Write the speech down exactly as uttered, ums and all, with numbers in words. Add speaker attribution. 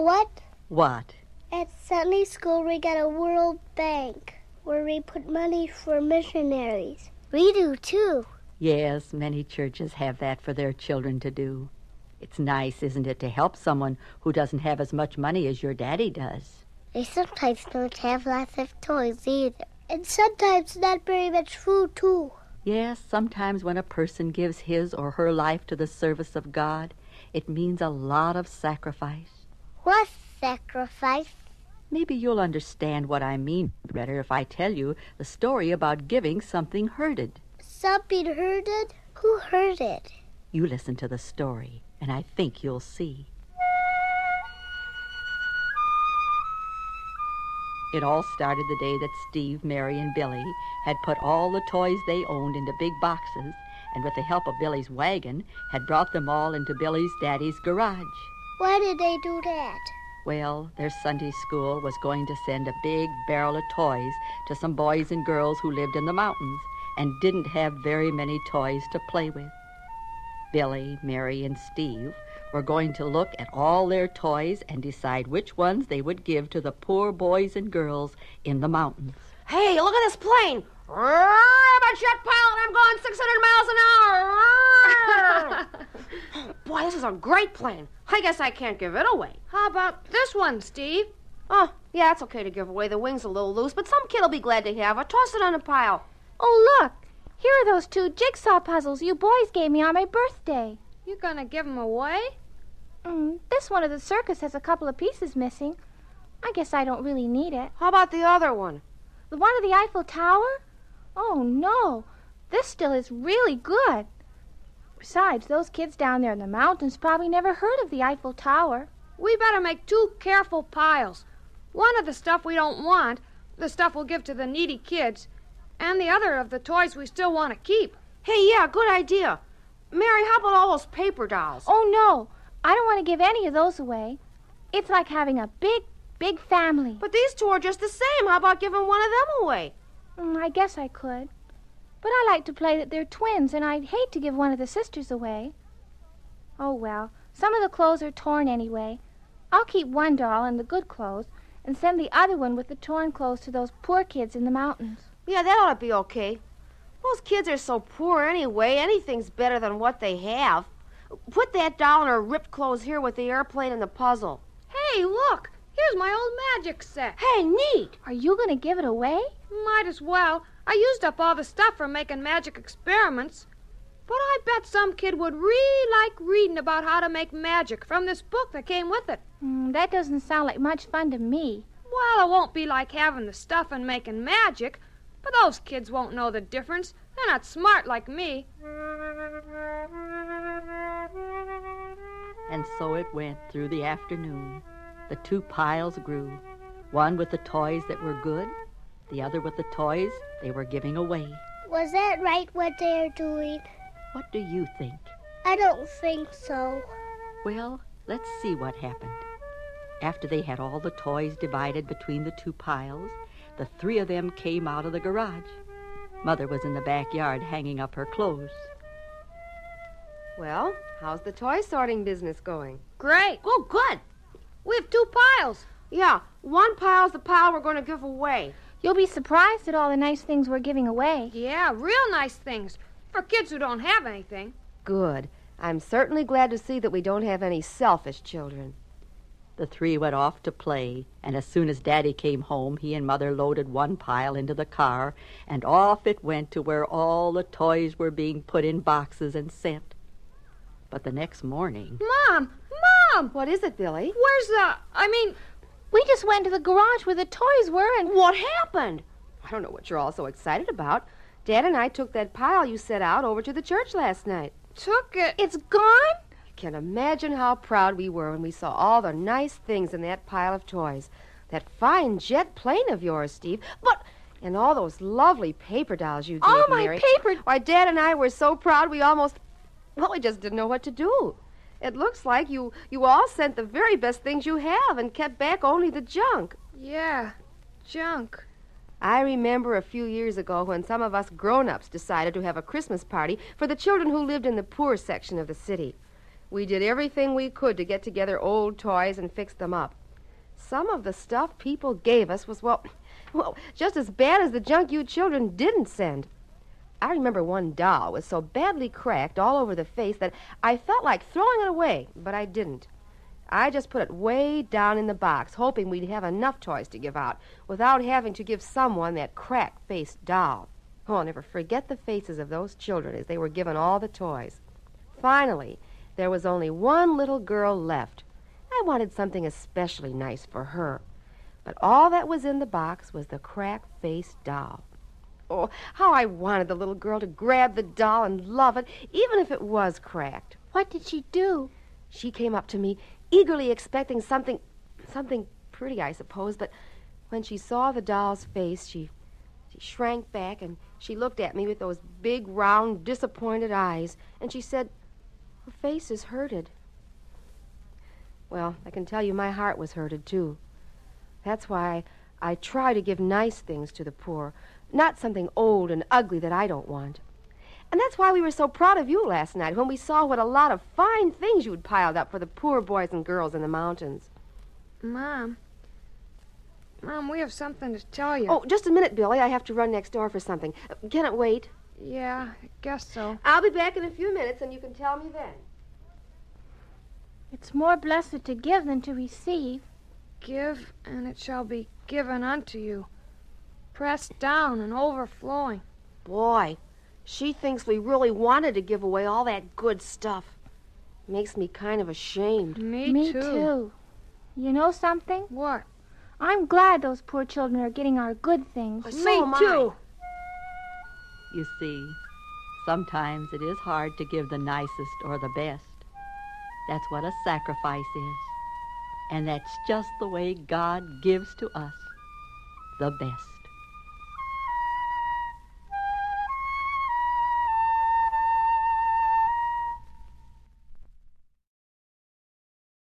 Speaker 1: what?
Speaker 2: What?
Speaker 1: At Sunday school, we got a World Bank where we put money for missionaries. We do, too.
Speaker 2: Yes, many churches have that for their children to do. It's nice, isn't it, to help someone who doesn't have as much money as your daddy does.
Speaker 1: They sometimes don't have lots of toys either. And sometimes not very much food, too.
Speaker 2: Yes, sometimes when a person gives his or her life to the service of God, it means a lot of sacrifice.
Speaker 1: What sacrifice?
Speaker 2: Maybe you'll understand what I mean better if I tell you the story about giving something herded.
Speaker 1: Something herded? Who herded?
Speaker 2: You listen to the story, and I think you'll see. It all started the day that Steve, Mary, and Billy had put all the toys they owned into big boxes, and with the help of Billy's wagon, had brought them all into Billy's daddy's garage.
Speaker 1: Why did they do that?
Speaker 2: Well, their Sunday school was going to send a big barrel of toys to some boys and girls who lived in the mountains and didn't have very many toys to play with. Billy, Mary, and Steve were going to look at all their toys and decide which ones they would give to the poor boys and girls in the mountains.
Speaker 3: Hey, look at this plane. I'm a jet pilot. I'm going six hundred miles an hour. Boy, this is a great plane. I guess I can't give it away.
Speaker 4: How about this one, Steve?
Speaker 3: Oh, yeah, it's okay to give away. The wing's a little loose, but some kid will be glad to have it. Toss it on a pile.
Speaker 5: Oh, look. Here are those two jigsaw puzzles you boys gave me on my birthday.
Speaker 4: You gonna give them away?
Speaker 5: Mm, this one of the circus has a couple of pieces missing. I guess I don't really need it.
Speaker 3: How about the other one?
Speaker 5: The one of the Eiffel Tower? Oh, no. This still is really good. Besides, those kids down there in the mountains probably never heard of the Eiffel Tower.
Speaker 4: We better make two careful piles. One of the stuff we don't want, the stuff we'll give to the needy kids, and the other of the toys we still want to keep.
Speaker 3: Hey, yeah, good idea. Mary, how about all those paper dolls?
Speaker 5: Oh, no. I don't want to give any of those away. It's like having a big, big family.
Speaker 3: But these two are just the same. How about giving one of them away?
Speaker 5: Mm, I guess I could. But I like to play that they're twins, and I'd hate to give one of the sisters away. Oh, well, some of the clothes are torn anyway. I'll keep one doll in the good clothes and send the other one with the torn clothes to those poor kids in the mountains.
Speaker 3: Yeah, that ought to be okay. Those kids are so poor anyway. Anything's better than what they have. Put that doll in her ripped clothes here with the airplane and the puzzle.
Speaker 4: Hey, look. Here's my old magic set.
Speaker 3: Hey, neat.
Speaker 5: Are you going to give it away?
Speaker 4: Might as well. I used up all the stuff for making magic experiments. But I bet some kid would really like reading about how to make magic from this book that came with it.
Speaker 5: Mm, that doesn't sound like much fun to me.
Speaker 4: Well, it won't be like having the stuff and making magic, but those kids won't know the difference. They're not smart like me.
Speaker 2: And so it went through the afternoon. The two piles grew, one with the toys that were good, the other with the toys they were giving away.
Speaker 1: Was that right what they're doing?
Speaker 2: What do you think?
Speaker 1: I don't think so.
Speaker 2: Well, let's see what happened. After they had all the toys divided between the two piles, the three of them came out of the garage. Mother was in the backyard hanging up her clothes.
Speaker 3: Well, how's the toy sorting business going?
Speaker 4: Great.
Speaker 3: Oh, good.
Speaker 4: We have two piles.
Speaker 3: Yeah, one pile's the pile we're going to give away.
Speaker 5: You'll be surprised at all the nice things we're giving away.
Speaker 4: Yeah, real nice things. For kids who don't have anything.
Speaker 3: Good. I'm certainly glad to see that we don't have any selfish children.
Speaker 2: The three went off to play, and as soon as Daddy came home, he and Mother loaded one pile into the car, and off it went to where all the toys were being put in boxes and sent. But the next morning...
Speaker 4: Mom! Mom!
Speaker 3: What is it, Billy?
Speaker 4: Where's the... I mean...
Speaker 5: We just went to the garage where the toys were and...
Speaker 3: What happened? I don't know what you're all so excited about. Dad and I took that pile you set out over to the church last night.
Speaker 4: Took it?
Speaker 5: It's gone?
Speaker 3: You can imagine how proud we were when we saw all the nice things in that pile of toys. That fine jet plane of yours, Steve. But... And all those lovely paper dolls you gave,
Speaker 5: all my
Speaker 3: Mary.
Speaker 5: paper...
Speaker 3: Why, Dad and I were so proud we almost... Well, we just didn't know what to do. It looks like you, you all sent the very best things you have and kept back only the junk.
Speaker 4: Yeah, junk.
Speaker 3: I remember a few years ago when some of us grown-ups decided to have a Christmas party for the children who lived in the poor section of the city. We did everything we could to get together old toys and fix them up. Some of the stuff people gave us was, well, well, just as bad as the junk you children didn't send. I remember one doll was so badly cracked all over the face that I felt like throwing it away, but I didn't. I just put it way down in the box, hoping we'd have enough toys to give out without having to give someone that crack-faced doll. Oh, I'll never forget the faces of those children as they were given all the toys. Finally, there was only one little girl left. I wanted something especially nice for her. But all that was in the box was the crack-faced doll. Oh, how I wanted the little girl to grab the doll and love it, even if it was cracked.
Speaker 5: What did she do?
Speaker 3: She came up to me, eagerly expecting something, something pretty, I suppose, but when she saw the doll's face, she, she shrank back and she looked at me with those big, round, disappointed eyes, and she said, "Her face is hurted." Well, I can tell you my heart was hurted, too. That's why I try to give nice things to the poor, not something old and ugly that I don't want. And that's why we were so proud of you last night when we saw what a lot of fine things you'd piled up for the poor boys and girls in the mountains.
Speaker 4: Mom. Mom, we have something to tell you.
Speaker 3: Oh, just a minute, Billy. I have to run next door for something. Can it wait?
Speaker 4: Yeah, I guess so.
Speaker 3: I'll be back in a few minutes, and you can tell me then.
Speaker 5: It's more blessed to give than to receive.
Speaker 4: Give, and it shall be given unto you. Pressed down and overflowing.
Speaker 3: Boy, she thinks we really wanted to give away all that good stuff. Makes me kind of ashamed.
Speaker 4: Me,
Speaker 5: Me
Speaker 4: too.
Speaker 5: too. You know something?
Speaker 4: What?
Speaker 5: I'm glad those poor children are getting our good things.
Speaker 3: So
Speaker 4: Me
Speaker 3: am I.
Speaker 4: too.
Speaker 2: You see, sometimes it is hard to give the nicest or the best. That's what a sacrifice is. And that's just the way God gives to us the best.